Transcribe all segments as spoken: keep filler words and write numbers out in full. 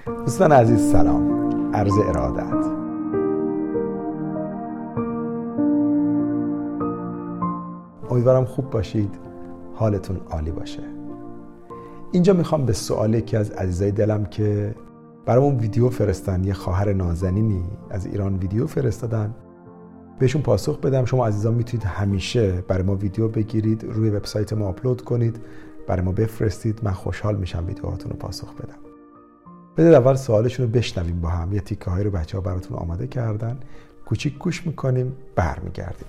دوستان عزیز سلام، عرض ارادت. امیدوارم خوب باشید، حالتون عالی باشه. اینجا میخوام به سوال یکی از عزیزای دلم که برامون ویدیو فرستن، یه خواهر نازنینی از ایران ویدیو فرستادن، بهشون پاسخ بدم. شما عزیزان میتونید همیشه برای ما ویدیو بگیرید، روی وبسایت ما آپلود کنید، برای ما بفرستید. من خوشحال میشم ویدیوهاتون رو پاسخ بدم. بدید اول سوالشون رو بشنویم با هم. یه تیکه هایی رو بچه‌ها براتون آماده کردن، کوچیک گوش میکنیم، برمیگردیم.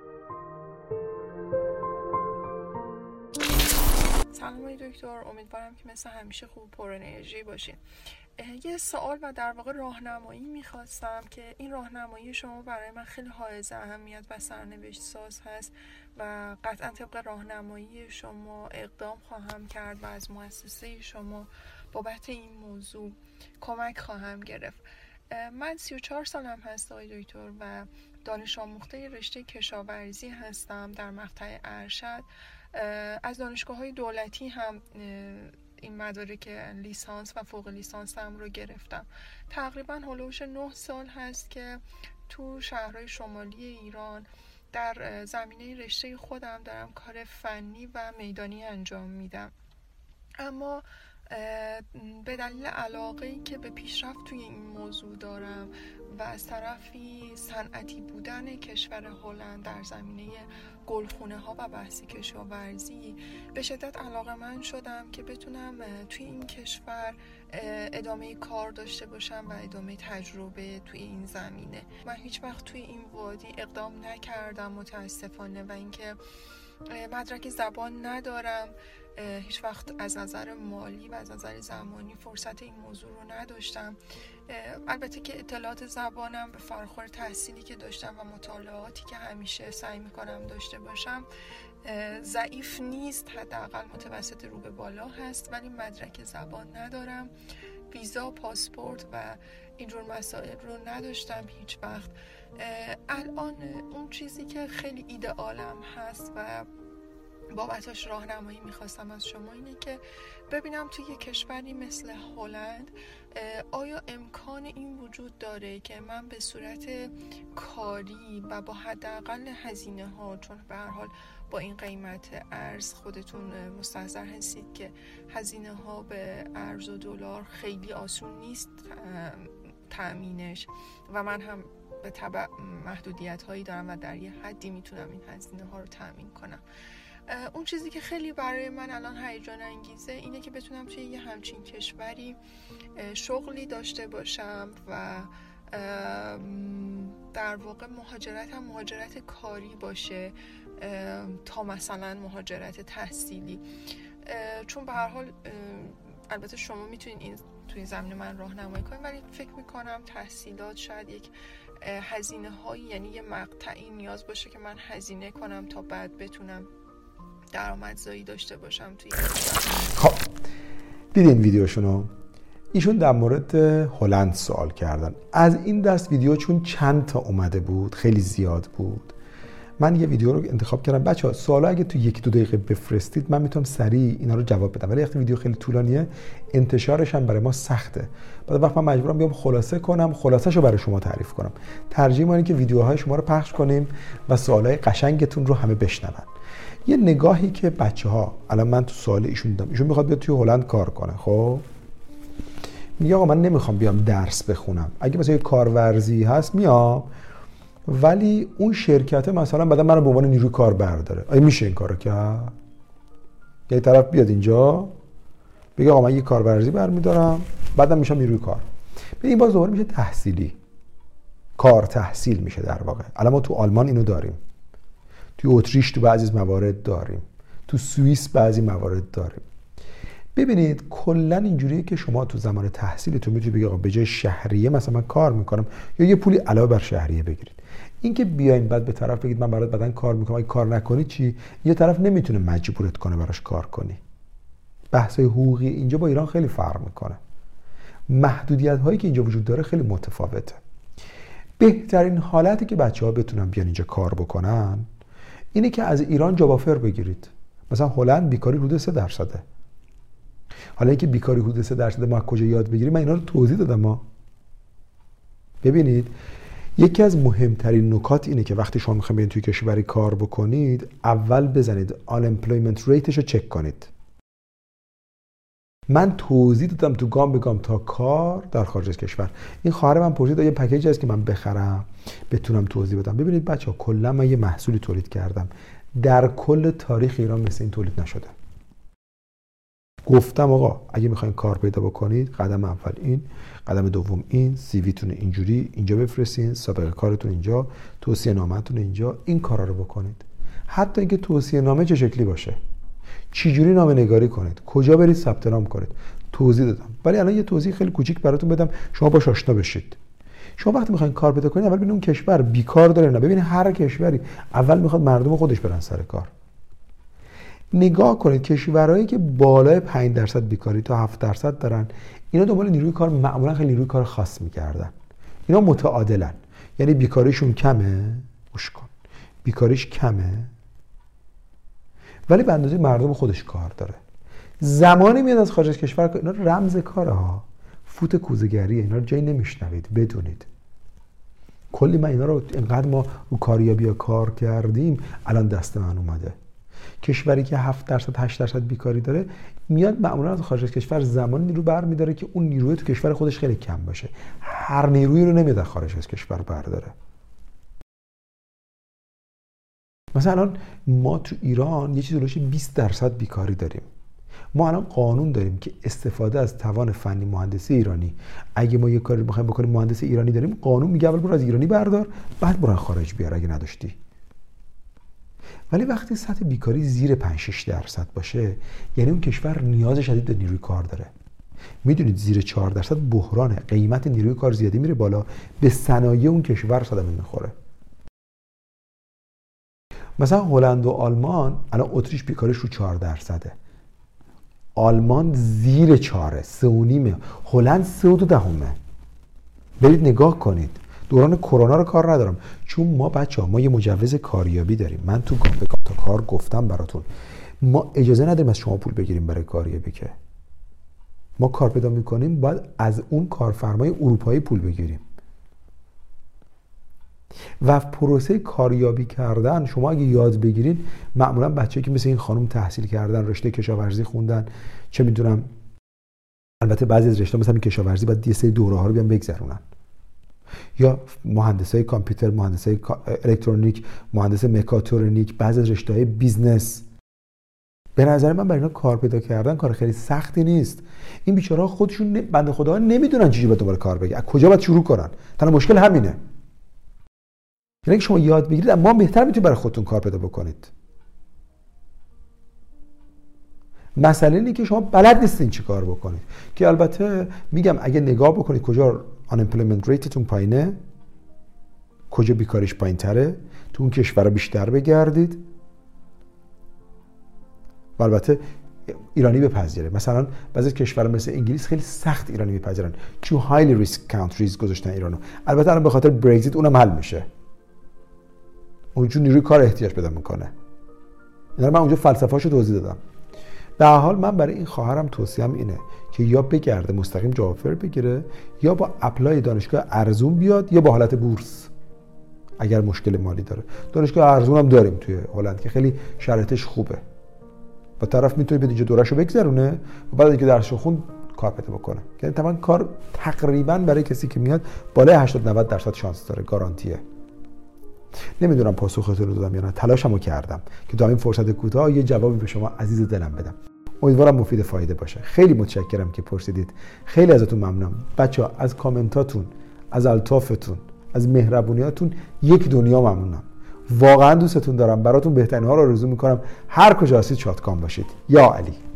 سلام آقای دکتر، امیدوارم که مثل همیشه خوب پر انرژی باشین. یه سوال و در واقع راهنمایی میخواستم که این راهنمایی شما برای من خیلی حائز اهمیت و سرنوشت ساز هست و قطعا طبق راهنمایی شما اقدام خواهم کرد و از مؤسسه شما بابت این موضوع کمک خواهم گرفت. من سی و چهار سالم هست آقای دکتر و دانش آموخته رشته کشاورزی هستم در مقطع ارشد. از دانشگاه‌های دولتی هم این مدارک لیسانس و فوق لیسانس هم رو گرفتم. تقریبا هلوش نه سال هست که تو شهرهای شمالی ایران در زمینه رشته خودم دارم کار فنی و میدانی انجام میدم. اما به دلیل علاقه‌ای که به پیشرفت توی این موضوع دارم و از طرفی صنعتی بودن کشور هلند در زمینه گلخونه ها و بحث کشاورزی به شدت علاقه‌مند شدم که بتونم توی این کشور ادامه کار داشته باشم و ادامه تجربه توی این زمینه. من هیچ وقت توی این وادی اقدام نکردم متاسفانه و اینکه مدرک زبان ندارم. هیچ وقت از نظر مالی و از نظر زمانی فرصت این موضوع رو نداشتم. البته که اطلاعات زبانم به فراخور تحصیلی که داشتم و مطالعاتی که همیشه سعی میکنم داشته باشم ضعیف نیست، حداقل متوسط رو به بالا هست، ولی مدرک زبان ندارم. ویزا، پاسپورت و اینجور مسائل رو نداشتم هیچ وقت. الان اون چیزی که خیلی ایدئالم هست و بابتش راهنمایی میخواستم از شما اینه که ببینم توی یه کشوری مثل هلند آیا امکان این وجود داره که من به صورت کاری و با حداقل هزینه ها، چون به هر حال با این قیمت ارز خودتون مستحضر هستید که هزینه ها به ارز و دلار خیلی آسون نیست تأمینش و من هم به تبع محدودیت هایی دارم و در یه حدی میتونم این هزینه ها رو تأمین کنم. اون چیزی که خیلی برای من الان هیجان انگیزه اینه که بتونم توی یه همچین کشوری شغلی داشته باشم و در واقع مهاجرت هم مهاجرت کاری باشه تا مثلا مهاجرت تحصیلی، چون به هر حال البته شما میتونید این توی زمین من راهنمایی کنید، ولی فکر میکنم تحصیلات شاید یک هزینه هایی، یعنی یه مقطعی نیاز باشه که من هزینه کنم تا بعد بتونم درآمدزایی داشته باشم توی این. خب دیدین ویدیوشونو؟ ایشون در مورد هلند سوال کردن. از این دست ویدیو چون چند تا اومده بود، خیلی زیاد بود، من یه ویدیو رو انتخاب کردم. بچه‌ها سوالا اگه تو یک دو دقیقه بفرستید من میتونم سریع اینا رو جواب بدم، ولی وقتی ویدیو خیلی طولانیه انتشارش هم برای ما سخته. بعد وقت من مجبورم بیام خلاصه کنم، خلاصه‌شو برای شما تعریف کنم. ترجیح ما اینه که ویدیوهای شما رو پخش کنیم و سوالای قشنگتون رو همه بشنون. یه نگاهی که بچه‌ها الان من تو سوال ایشون دیدم، ایشون میخواد بیاد توی هلند کار کنه. خب میگه آقا من نمیخوام بیام درس بخونم، اگه مثلا یه کارورزی هست میام، ولی اون شرکته مثلا بعدا منو به عنوان نیروی کار برداره. آیا میشه این کارو کرد؟ یه طرف بیاد اینجا بگه آقا من یه کارورزی برمیدارم بعدم میشم نیروی کار. این باز دوباره میشه تحصیلی، کار تحصیل میشه در واقع. الان ما تو آلمان اینو داریم، تو اتریش تو بعضی موارد داریم، تو سوئیس بعضی موارد داریم. ببینید کلا اینجوریه که شما تو زمان تحصیلتون میتونید بگید آقا به جای شهریه مثلا من کار میکنم، یا یه پولی علاوه بر شهریه بگیرید. اینکه بیاین بعد به طرف بگید من برات بعدن کار میکنم، اگه کار نکنی چی؟ یه طرف نمیتونه مجبورت کنه براش کار کنی. بحث‌های حقوقی اینجا با ایران خیلی فرق میکنه. محدودیت هایی که اینجا وجود داره خیلی متفاوته. بهترین حالتی که بچه‌ها بتونن بیان اینجا کار بکنن اینه که از ایران جاب آفر بگیرید. مثلا هلند بیکاری حدود سه درصده. حالا اینکه بیکاری حدود سه درصد ما کجا یاد بگیریم، من اینا رو توضیح دادم. ما ببینید یکی از مهمترین نکات اینه که وقتی شما میخواید برید توی کشوری کار بکنید، اول بزنید unemployment rateش رو چک کنید. من توضیح دادم تو گام به گام تا کار در خارج از کشور. این خواهر من پرسید یه پکیج هست که من بخرم بتونم توضیح بدم. ببینید بچه‌ها، کلا من یه محصولی تولید کردم، در کل تاریخ ایران مثل این تولید نشده. گفتم آقا اگه میخواین کار پیدا بکنید، قدم اول این، قدم دوم این، سی ویتون اینجوری اینجا بفرستین، سابقه کارتون اینجا، توصیه نامه‌تون اینجا، این کارا رو بکنید. حتی اینکه توصیه نامه چه شکلی باشه، چی جوری نامه نگاری کنید، کجا برید ثبت نام کنید، توضیح دادم. ولی الان یه توضیح خیلی کوچیک براتون بدم شما باهاش آشنا بشید. شما وقتی میخواین کار پیدا کنید، اول ببینید اون کشور بیکار داره نه. ببینید هر کشوری اول میخواد مردم خودش برن سر کار. نگاه کنید کشورهایی که بالای پنج درصد بیکاری تا هفت درصد دارن، اینا دنبال نیروی کار معمولا خیلی نیروی کار خاص می‌کردن. اینا متعادلن، یعنی بیکاریشون کمه، گوش کن، بیکاریش کمه ولی به اندازه مردم خودش کار داره. زمانی میاد از خارج از کشور، اینا رمز کاره ها، فوت کوزه‌گریه، اینا رو جایی نمیشنوید، بدونید. کلی من اینا رو اینقدر ما رو کاریابی کار کردیم الان دست من اومده. کشوری که هفت درصد هشت درصد بیکاری داره میاد معمولا از خارج از کشور زمانی نیرو برمی‌داره که اون نیروی تو کشور خودش خیلی کم باشه. هر نیرویی رو نمیاد از خارج از کشور برداره. مثلا ما تو ایران یه چیزی حدود بیست درصد بیکاری داریم. ما الان قانون داریم که استفاده از توان فنی مهندسی ایرانی، اگه ما یه کاری بخوایم بکنیم مهندس ایرانی داریم، قانون میگه اول برو از ایرانی بردار، بعد برو خارج بیار اگه نداشتی. ولی وقتی سطح بیکاری زیر پنج شش درصد باشه، یعنی اون کشور نیاز شدید به نیروی کار داره. میدونید زیر چهار درصد بحرانه، قیمت نیروی کار زیادی میره بالا، به صنایع اون کشور صدمه میخوره. مثلا هلند و آلمان الان اتریش بیکاریش رو چهار درصده، آلمان زیر چهاره، سه و نیمه، هلند سه و دو دهمه. برید نگاه کنید. دوران کرونا رو کار ندارم، چون ما بچه‌ها ما یه مجوز کاریابی داریم. من تو گام به گام تا کار گفتم براتون، ما اجازه نداریم از شما پول بگیریم برای کاریابی. که ما کار پیدا میکنیم باید از اون کارفرمای اروپایی پول بگیریم. و پروسه کاریابی کردن شما اگه یاد بگیرین، معمولا بچه‌ای که مثل این خانم تحصیل کردن، رشته کشاورزی خوندن، چه میدونم، البته بعضی از رشته مثلا کشاورزی باید یه سری دوره‌ها رو بیان بگذرونن، یا مهندسای کامپیوتر، مهندسای الکترونیک، مهندس مکاترونیک، بعضی از رشته‌های بیزنس. به نظر من برای اینا کار پیدا کردن کار خیلی سختی نیست. این بیچاره‌ها خودشون بنده خدا نمیدونن چجوری باید دوباره کار بگیرن، از کجا باید شروع کنن. تنها مشکل همینه. یعنی شما یاد بگیرید، اما بهتر میتونید برای خودتون کار پیدا بکنید. مسئله اینه که شما بلد نیستین چی کار بکنید. که البته میگم اگه نگاه بکنید کجا unemployment rateتون پایینه، کجا بیکاریش پایین تره، تو اون کشورها بیشتر بگردید. و البته ایرانی بپذیره. مثلا بعضی کشورها مثل انگلیس خیلی سخت ایرانی میپذیرن، چون highly risk countries گذاشتن ایرانو. البته الان به خاطر برگزیت اونم حل میشه، اونجور نیروی کار احتیاج پیدا میکنه. اینا رو من اونجا فلسفه‌اشو توضیح دادم. به هر حال من برای این خواهرم توصیه‌ام اینه که یا بگرده مستقیم جاب آفر بگیره، یا با اپلای دانشگاه ارزون بیاد، یا با حالت بورس اگر مشکل مالی داره. دانشگاه ارزون هم داریم توی هلند که خیلی شرایطش خوبه. با طرف میتونه به اینجا دوره‌شو بگذرونه و بعد اینکه درسشو خون کار پیدا بکنه. یعنی تمام کار تقریبا برای کسی که میاد بالای هشتاد نود درصد شانس داره، گارانتیه. نمیدونم پاسختون رو دادم یا نه، تلاشمو کردم که تا این فرصت کوتاه یه جوابی به شما عزیز دلم بدم. امیدوارم مفید فایده باشه. خیلی متشکرم که پرسیدید. خیلی ازتون ممنونم. بچه‌ها از کامنتاتون، از الطافتون، از مهربونیاتون یک دنیا ممنونم. واقعا دوستتون دارم. براتون بهترین ها رو آرزو میکنم. هر کجا هستید شادکام باشید. یا علی.